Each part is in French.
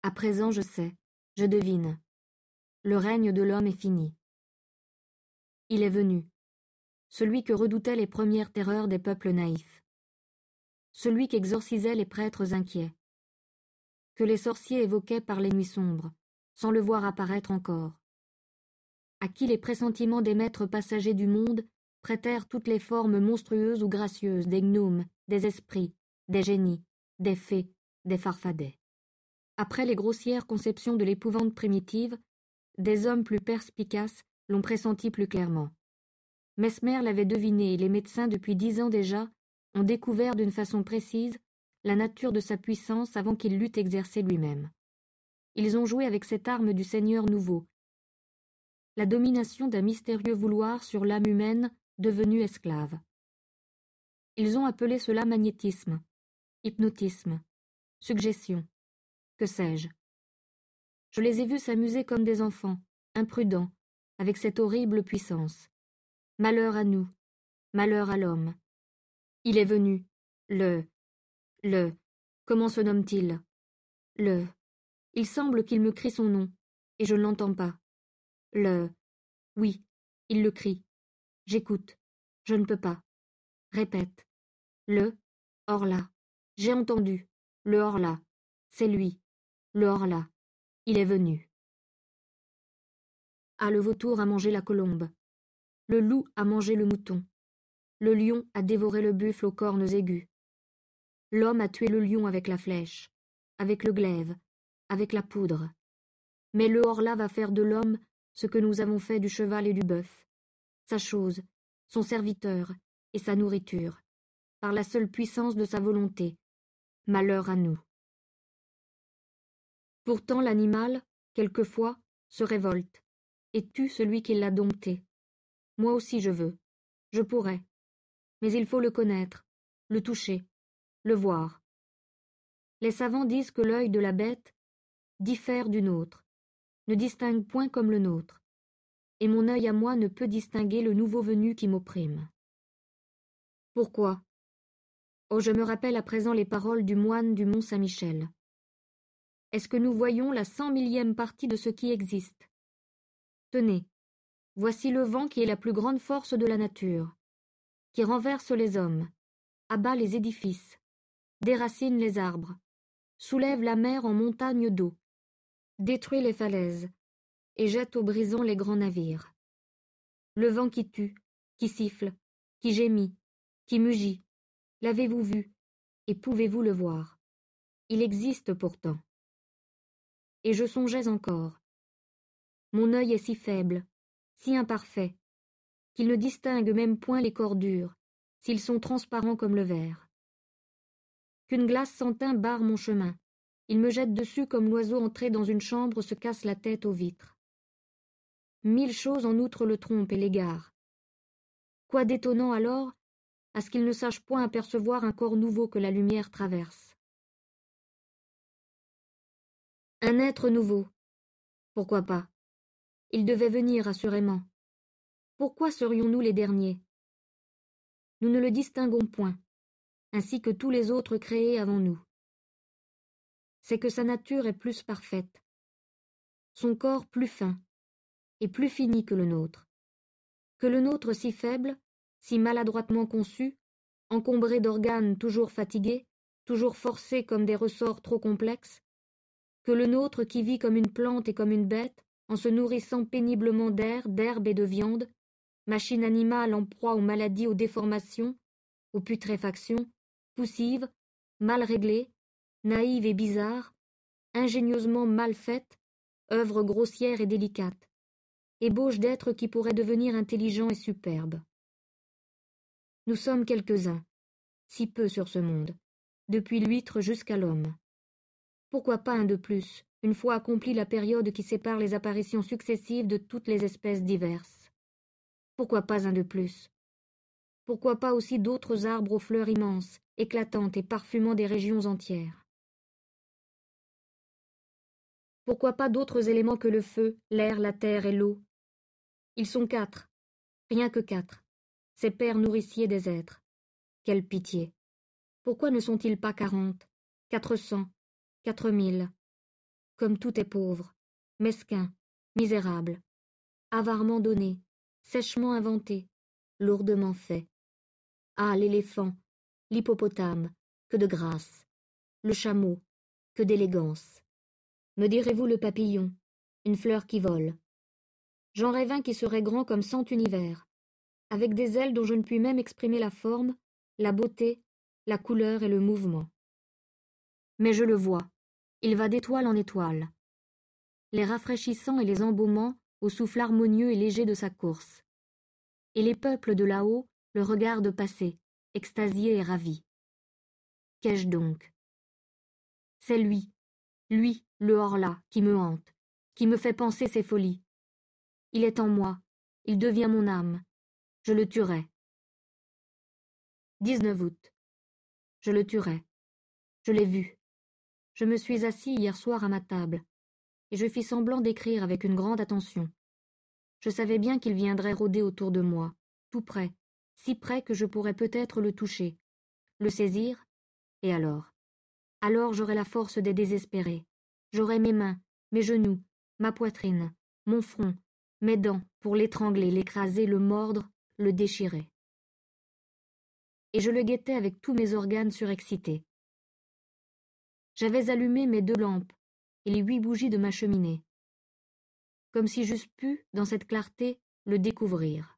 À présent je sais, je devine. Le règne de l'homme est fini. Il est venu, celui que redoutaient les premières terreurs des peuples naïfs, celui qu'exorcisaient les prêtres inquiets, que les sorciers évoquaient par les nuits sombres, sans le voir apparaître encore, à qui les pressentiments des maîtres passagers du monde prêtèrent toutes les formes monstrueuses ou gracieuses des gnomes, des esprits, des génies, des fées, des farfadets. Après les grossières conceptions de l'épouvante primitive, des hommes plus perspicaces l'ont pressenti plus clairement. Mesmer l'avait deviné et les médecins depuis 10 ans déjà ont découvert d'une façon précise la nature de sa puissance avant qu'il l'eût exercée lui-même. Ils ont joué avec cette arme du Seigneur nouveau, la domination d'un mystérieux vouloir sur l'âme humaine devenue esclave. Ils ont appelé cela magnétisme, hypnotisme, suggestion, que sais-je. Je les ai vus s'amuser comme des enfants, imprudents, avec cette horrible puissance. Malheur à nous, malheur à l'homme. Il est venu, comment se nomme-t-il? Il semble qu'il me crie son nom, et je ne l'entends pas. Oui, il le crie. J'écoute, je ne peux pas. Répète. Horla. J'ai entendu. Le Horla. C'est lui. Le Horla. Il est venu. Ah, le vautour a mangé la colombe. Le loup a mangé le mouton. Le lion a dévoré le buffle aux cornes aiguës. L'homme a tué le lion avec la flèche, avec le glaive, avec la poudre. Mais le Horla va faire de l'homme ce que nous avons fait du cheval et du bœuf, sa chose, son serviteur et sa nourriture, par la seule puissance de sa volonté. Malheur à nous. Pourtant l'animal, quelquefois, se révolte et tue celui qui l'a dompté. Moi aussi je veux, je pourrais, mais il faut le connaître, le toucher, le voir. Les savants disent que l'œil de la bête diffère du nôtre, ne distingue point comme le nôtre, et mon œil à moi ne peut distinguer le nouveau venu qui m'opprime. Pourquoi? Oh, je me rappelle à présent les paroles du moine du Mont Saint-Michel. Est-ce que nous voyons la 100 000e partie de ce qui existe? Tenez, voici le vent qui est la plus grande force de la nature, qui renverse les hommes, abat les édifices, déracine les arbres, soulève la mer en montagnes d'eau, détruit les falaises, et jette au brisant les grands navires. Le vent qui tue, qui siffle, qui gémit, qui mugit, l'avez-vous vu, et pouvez-vous le voir? Il existe pourtant. Et je songeais encore. Mon œil est si faible, si imparfait, qu'il ne distingue même point les corps durs, s'ils sont transparents comme le verre. Qu'une glace sans teint barre mon chemin, il me jette dessus comme l'oiseau entré dans une chambre se casse la tête aux vitres. 1000 choses en outre le trompent et l'égarent. Quoi d'étonnant alors, à ce qu'il ne sache point apercevoir un corps nouveau que la lumière traverse? Un être nouveau. Pourquoi pas? Il devait venir assurément. Pourquoi serions-nous les derniers? Nous ne le distinguons point, ainsi que tous les autres créés avant nous. C'est que sa nature est plus parfaite, son corps plus fin et plus fini que le nôtre si faible, si maladroitement conçu, encombré d'organes toujours fatigués, toujours forcés comme des ressorts trop complexes, que le nôtre qui vit comme une plante et comme une bête, en se nourrissant péniblement d'air, d'herbe et de viande, machine animale en proie aux maladies, aux déformations, aux putréfactions, poussive, mal réglée, naïve et bizarre, ingénieusement mal faite, œuvre grossière et délicate, ébauche d'êtres qui pourraient devenir intelligents et superbes. Nous sommes quelques-uns, si peu sur ce monde, depuis l'huître jusqu'à l'homme. Pourquoi pas un de plus, une fois accomplie la période qui sépare les apparitions successives de toutes les espèces diverses? Pourquoi pas un de plus? Pourquoi pas aussi d'autres arbres aux fleurs immenses, éclatantes et parfumant des régions entières? Pourquoi pas d'autres éléments que le feu, l'air, la terre et l'eau? Ils sont 4, rien que 4, ces pères nourriciers des êtres. Quelle pitié! Pourquoi ne sont-ils pas 40, 400, 4000? comme tout est pauvre, mesquin, misérable, avarement donné, sèchement inventé, lourdement fait. Ah, l'éléphant, l'hippopotame, que de grâce, le chameau, que d'élégance. Me direz-vous le papillon, une fleur qui vole. J'en rêve un qui serait grand comme 100 univers, avec des ailes dont je ne puis même exprimer la forme, la beauté, la couleur et le mouvement. Mais je le vois, il va d'étoile en étoile, les rafraîchissant et les embaumant au souffle harmonieux et léger de sa course. Et les peuples de là-haut le regardent passer, extasiés et ravis. Qu'ai-je donc? C'est lui, le hors-là, qui me hante, qui me fait penser ses folies. Il est en moi, il devient mon âme. Je le tuerai. 19 août. Je le tuerai. Je l'ai vu. Je me suis assis hier soir à ma table, et je fis semblant d'écrire avec une grande attention. Je savais bien qu'il viendrait rôder autour de moi, tout près, si près que je pourrais peut-être le toucher, le saisir, et alors? Alors j'aurais la force des désespérés. J'aurais mes mains, mes genoux, ma poitrine, mon front, mes dents pour l'étrangler, l'écraser, le mordre, le déchirer. Et je le guettais avec tous mes organes surexcités. J'avais allumé mes 2 lampes et les 8 bougies de ma cheminée, comme si j'eusse pu, dans cette clarté, le découvrir.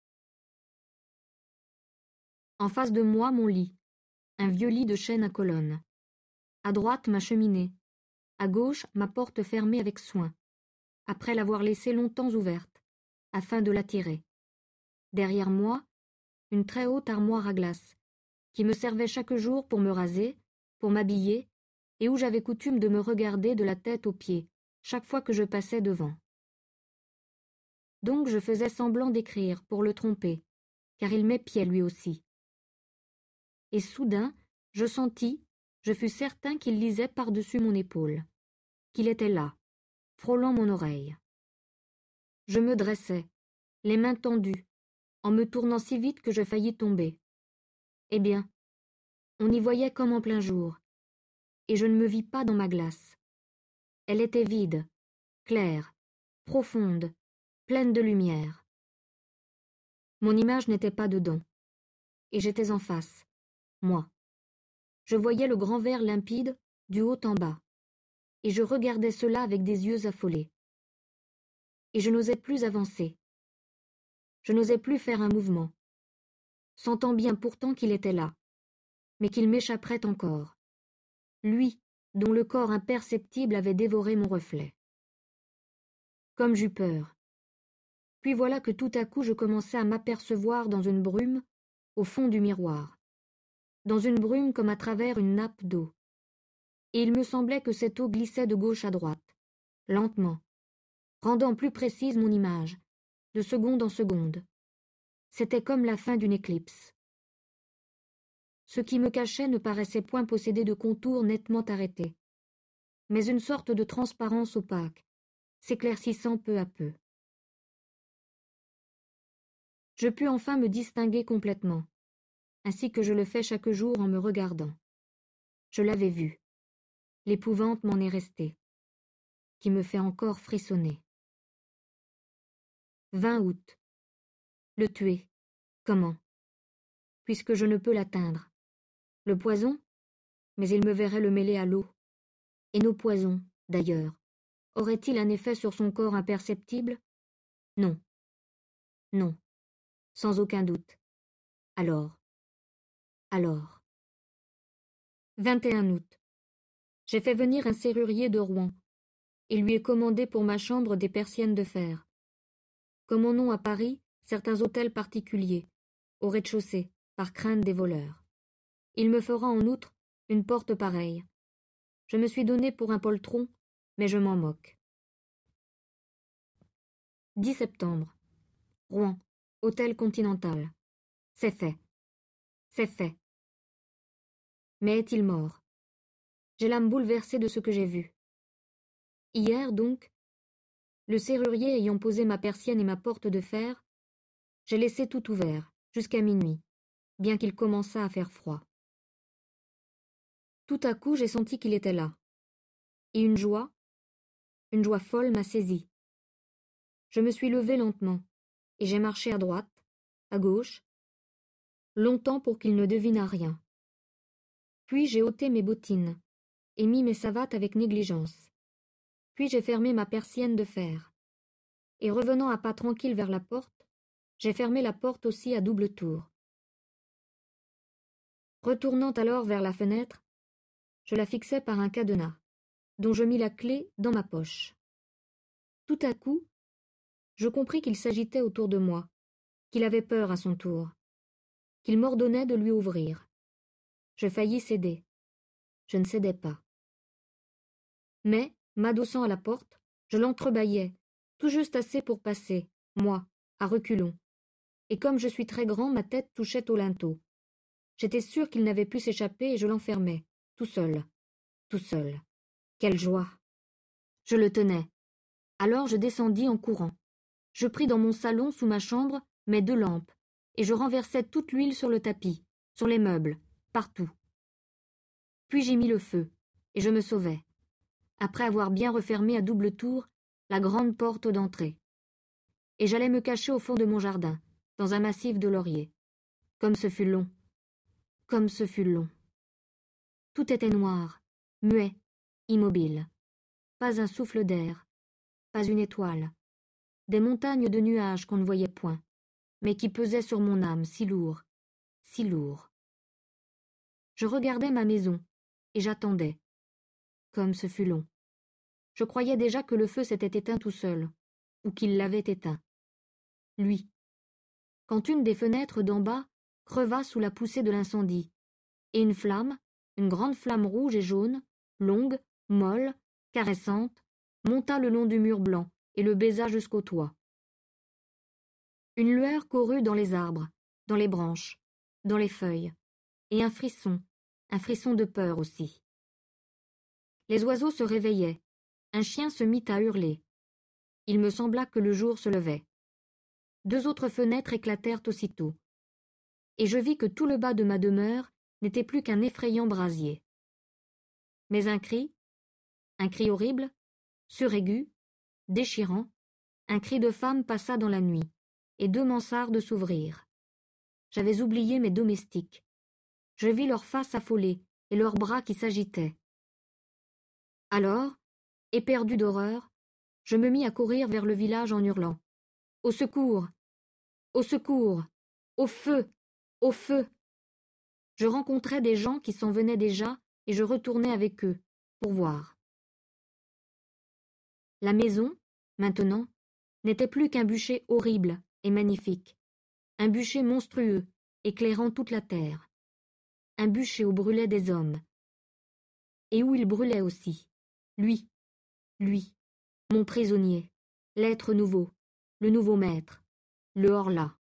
En face de moi, mon lit, un vieux lit de chêne à colonnes. À droite, ma cheminée. À gauche, ma porte fermée avec soin, après l'avoir laissée longtemps ouverte, afin de l'attirer. Derrière moi, une très haute armoire à glace, qui me servait chaque jour pour me raser, pour m'habiller, et où j'avais coutume de me regarder de la tête aux pieds, chaque fois que je passais devant. Donc je faisais semblant d'écrire, pour le tromper, car il m'épiait lui aussi. Et soudain, je sentis, je fus certain qu'il lisait par-dessus mon épaule, qu'il était là, frôlant mon oreille. Je me dressai, les mains tendues, en me tournant si vite que je faillis tomber. Eh bien, on y voyait comme en plein jour, et je ne me vis pas dans ma glace. Elle était vide, claire, profonde, pleine de lumière. Mon image n'était pas dedans, et j'étais en face, moi. Je voyais le grand verre limpide, du haut en bas, et je regardais cela avec des yeux affolés. Et je n'osais plus avancer. Je n'osais plus faire un mouvement, sentant bien pourtant qu'il était là, mais qu'il m'échapperait encore. Lui, dont le corps imperceptible avait dévoré mon reflet. Comme j'eus peur. Puis voilà que tout à coup je commençai à m'apercevoir dans une brume, au fond du miroir. Dans une brume comme à travers une nappe d'eau. Et il me semblait que cette eau glissait de gauche à droite, lentement, rendant plus précise mon image, de seconde en seconde. C'était comme la fin d'une éclipse. Ce qui me cachait ne paraissait point posséder de contours nettement arrêtés, mais une sorte de transparence opaque, s'éclaircissant peu à peu. Je pus enfin me distinguer complètement, ainsi que je le fais chaque jour en me regardant. Je l'avais vu. L'épouvante m'en est restée, qui me fait encore frissonner. 20 août. Le tuer. Comment? Puisque je ne peux l'atteindre. Le poison? Mais il me verrait le mêler à l'eau. Et nos poisons, d'ailleurs, auraient-ils un effet sur son corps imperceptible? Non. Non. Sans aucun doute. Alors. 21 août. J'ai fait venir un serrurier de Rouen, et lui ai commandé pour ma chambre des persiennes de fer. Comme on a à Paris certains hôtels particuliers, au rez-de-chaussée, par crainte des voleurs. Il me fera en outre une porte pareille. Je me suis donné pour un poltron, mais je m'en moque. 10 septembre. Rouen, hôtel Continental. C'est fait. C'est fait. Mais est-il mort? J'ai l'âme bouleversée de ce que j'ai vu. Hier, donc, le serrurier ayant posé ma persienne et ma porte de fer, j'ai laissé tout ouvert, jusqu'à minuit, bien qu'il commençât à faire froid. Tout à coup, j'ai senti qu'il était là. Et une joie, une joie folle m'a saisie. Je me suis levée lentement, et j'ai marché à droite, à gauche, longtemps pour qu'il ne devinât rien. Puis j'ai ôté mes bottines, et mis mes savates avec négligence. Puis j'ai fermé ma persienne de fer. Et revenant à pas tranquille vers la porte, j'ai fermé la porte aussi à double tour. Retournant alors vers la fenêtre, je la fixai par un cadenas, dont je mis la clé dans ma poche. Tout à coup, je compris qu'il s'agitait autour de moi, qu'il avait peur à son tour, qu'il m'ordonnait de lui ouvrir. Je faillis céder. Je ne cédais pas. Mais, m'adossant à la porte, je l'entrebâillais, tout juste assez pour passer, moi, à reculons. Et comme je suis très grand, ma tête touchait au linteau. J'étais sûr qu'il n'avait pu s'échapper et je l'enfermais, tout seul. Tout seul. Quelle joie! Je le tenais. Alors je descendis en courant. Je pris dans mon salon, sous ma chambre, mes 2 lampes, et je renversai toute l'huile sur le tapis, sur les meubles, partout. Puis j'y mis le feu, et je me sauvai, après avoir bien refermé à double tour la grande porte d'entrée. Et j'allais me cacher au fond de mon jardin, dans un massif de lauriers. Comme ce fut long, comme ce fut long. Tout était noir, muet, immobile. Pas un souffle d'air, pas une étoile. Des montagnes de nuages qu'on ne voyait point, mais qui pesaient sur mon âme si lourd, si lourd. Je regardais ma maison, et j'attendais. Comme ce fut long. Je croyais déjà que le feu s'était éteint tout seul, ou qu'il l'avait éteint. Lui. Quand une des fenêtres d'en bas creva sous la poussée de l'incendie, et une flamme, une grande flamme rouge et jaune, longue, molle, caressante, monta le long du mur blanc et le baisa jusqu'au toit. Une lueur courut dans les arbres, dans les branches, dans les feuilles, et un frisson de peur aussi. Les oiseaux se réveillaient, un chien se mit à hurler. Il me sembla que le jour se levait. 2 autres fenêtres éclatèrent aussitôt, et je vis que tout le bas de ma demeure n'était plus qu'un effrayant brasier. Mais un cri horrible, suraigu, déchirant, un cri de femme passa dans la nuit, et 2 mansardes s'ouvrirent. J'avais oublié mes domestiques. Je vis leurs faces affolées et leurs bras qui s'agitaient. Alors, éperdu d'horreur, je me mis à courir vers le village en hurlant. Au secours! Au secours! Au feu! Au feu! Je rencontrais des gens qui s'en venaient déjà et je retournais avec eux, pour voir. La maison, maintenant, n'était plus qu'un bûcher horrible et magnifique, un bûcher monstrueux, éclairant toute la terre, un bûcher où brûlaient des hommes, et où il brûlait aussi, lui, mon prisonnier, l'être nouveau, le nouveau maître, le Horla.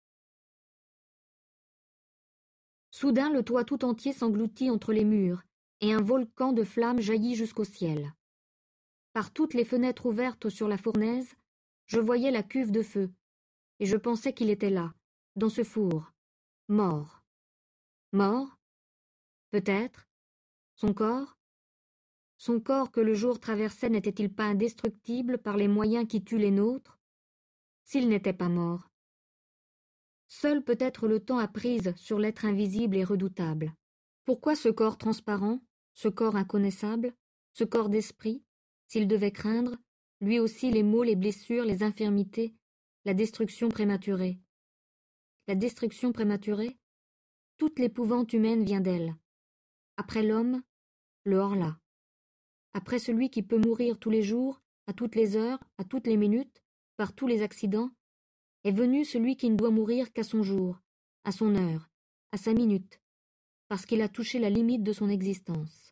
Soudain le toit tout entier s'engloutit entre les murs, et un volcan de flammes jaillit jusqu'au ciel. Par toutes les fenêtres ouvertes sur la fournaise, je voyais la cuve de feu, et je pensais qu'il était là, dans ce four, mort. Mort? Peut-être. Son corps que le jour traversait n'était-il pas indestructible par les moyens qui tuent les nôtres? S'il n'était pas mort. Seul peut-être le temps a prise sur l'être invisible et redoutable. Pourquoi ce corps transparent, ce corps inconnaissable, ce corps d'esprit, s'il devait craindre, lui aussi les maux, les blessures, les infirmités, la destruction prématurée? La destruction prématurée? Toute l'épouvante humaine vient d'elle. Après l'homme, le Horla. Après celui qui peut mourir tous les jours, à toutes les heures, à toutes les minutes, par tous les accidents, est venu celui qui ne doit mourir qu'à son jour, à son heure, à sa minute, parce qu'il a touché la limite de son existence.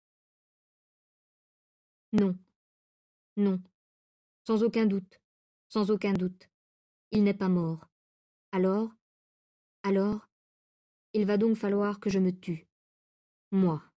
Non, non, sans aucun doute, il n'est pas mort. Alors, il va donc falloir que je me tue, moi.